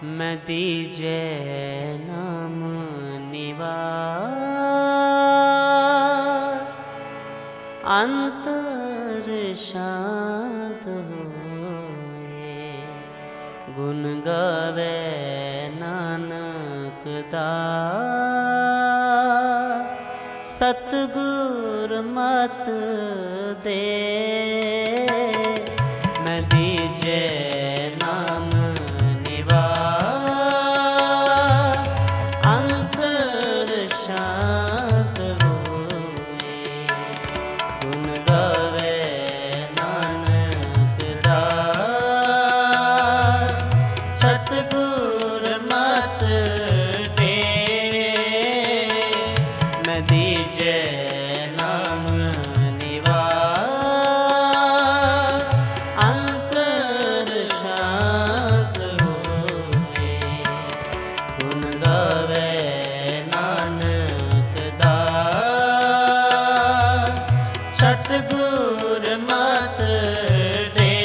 मैं दीजे नाम निवास, अंतर शांत होए। गुण गावे नानक दास, सतगुर मत दे। मैं दीजे नाम निवास, अंतर शांत होए। गुण गावे नानक दास, सतगुर मत दे। मैं दीजे नाम निवास, अंतर शांत होए। गुण गावे नानक दास, सतगुर मत दे।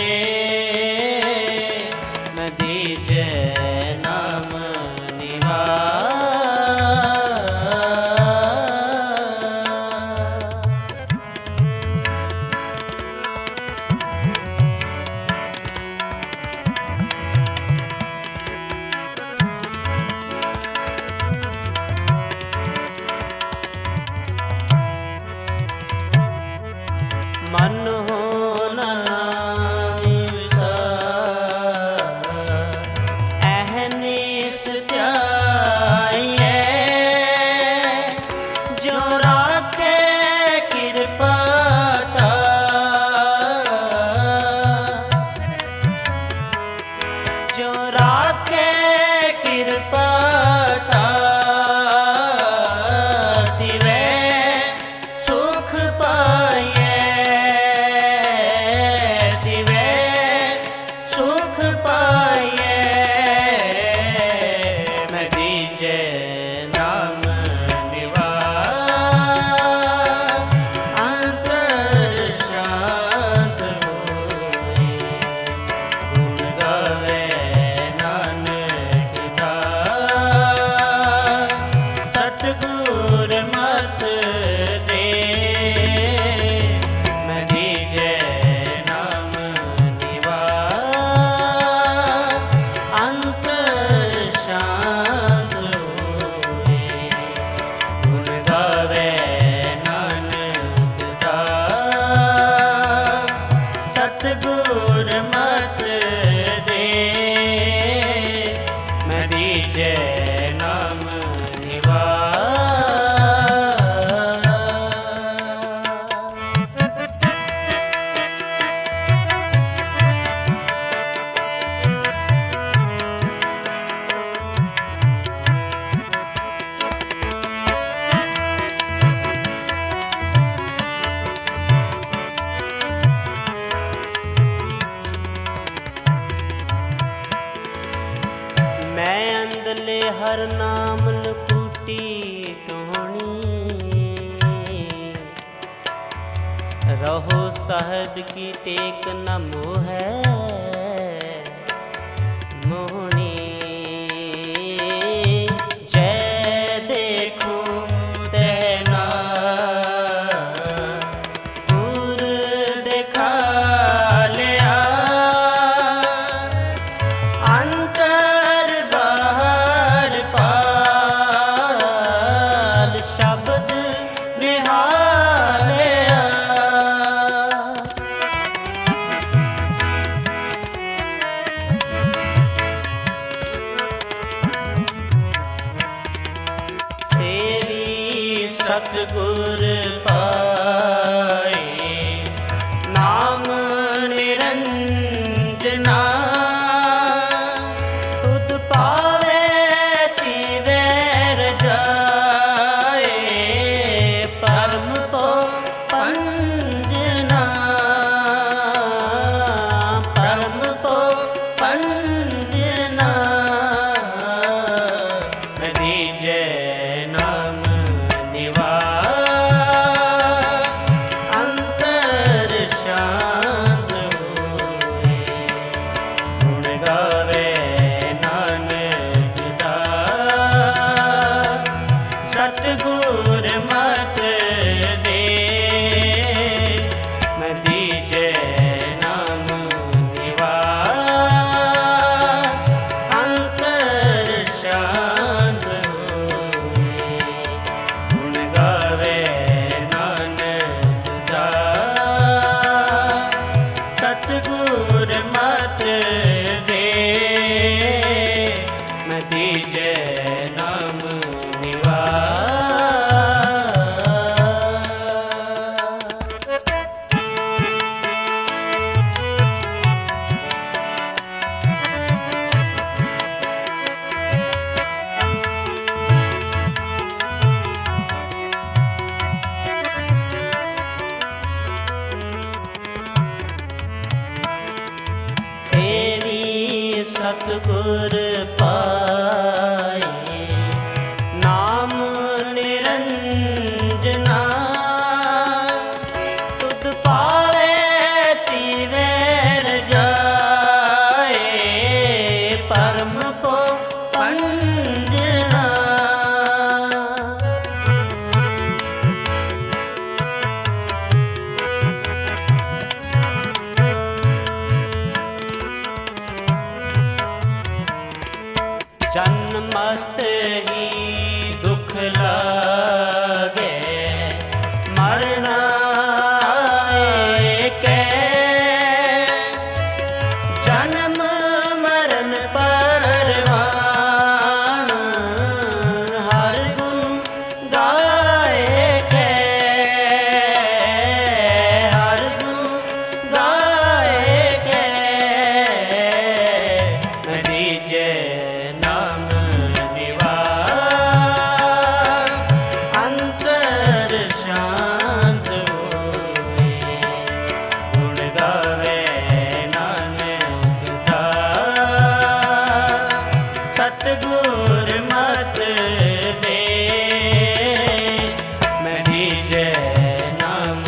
मैं दीजे नाम मन हो नासा, अहनिस त्याइए। जो राखे कृपा जो राखे कृपा तिवे सुख पाइए। तिवे सुख पाइए। मैं दीजे नाम निवास, अंतर शांत होए। गुण गावे नानक दास, सतगुर मत दे। मैं दीजे नाम निवास, अंतर शांत होए। गुण गावे नानक दास, सतगुर मत दे। मैं दीजे नाम निवास। मैं अंदले हर नाम लकुटी टोहनी। रहो साहब की टेक न मोहै मोहनी। जय देखूं तह गुर देखा लिया। अंतर बाहर पाल शब्द निहालिया। सेवी सतगुर पाए, नाम निरंजना। तुध पावे तिवे रजाए, परम पो पंजना। परम पो पंजना। मैं दीजे नाम निवास, सतगुर पाए। नाम निरंजना तुध पावे पीवे रजाए। परम को पंजना जन्मत ही दुख लागे मरना कै। जन्म मरण परवान हर गुण गाए कै। हर गुण गाए कै दीजे सतगुर मत दे। मैं दीजे नाम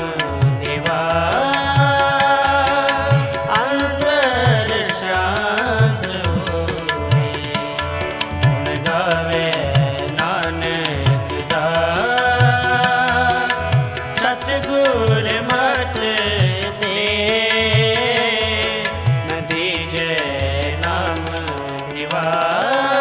निवास अंतर शांत होए। गुण गावे नानक दास सतगुर मत दे। मैं दीजे नाम निवास।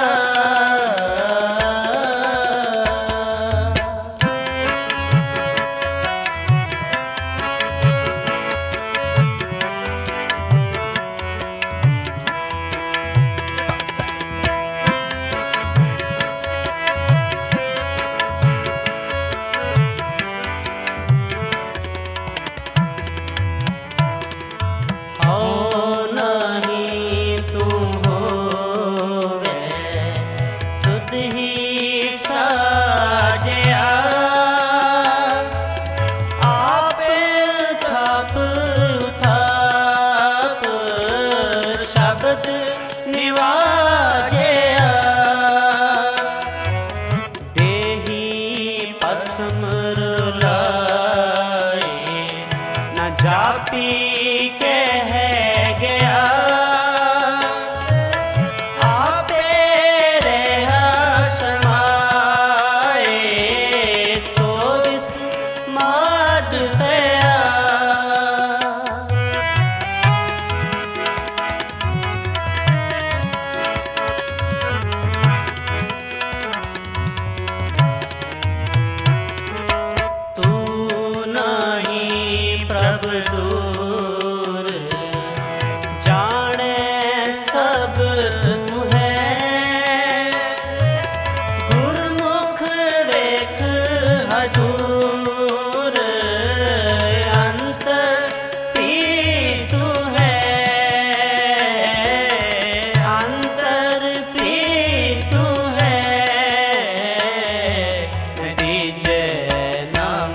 जापी कह गया आपे रहा समाए। सो विस माद पया तू नहीं प्रभ दूर जाने सब तू है। गुरमुख वेख हजूर अंत पी तू है। अंतर पी तू है दीजे नाम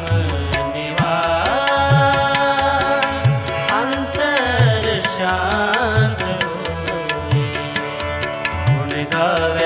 शांत होए। गुण गावे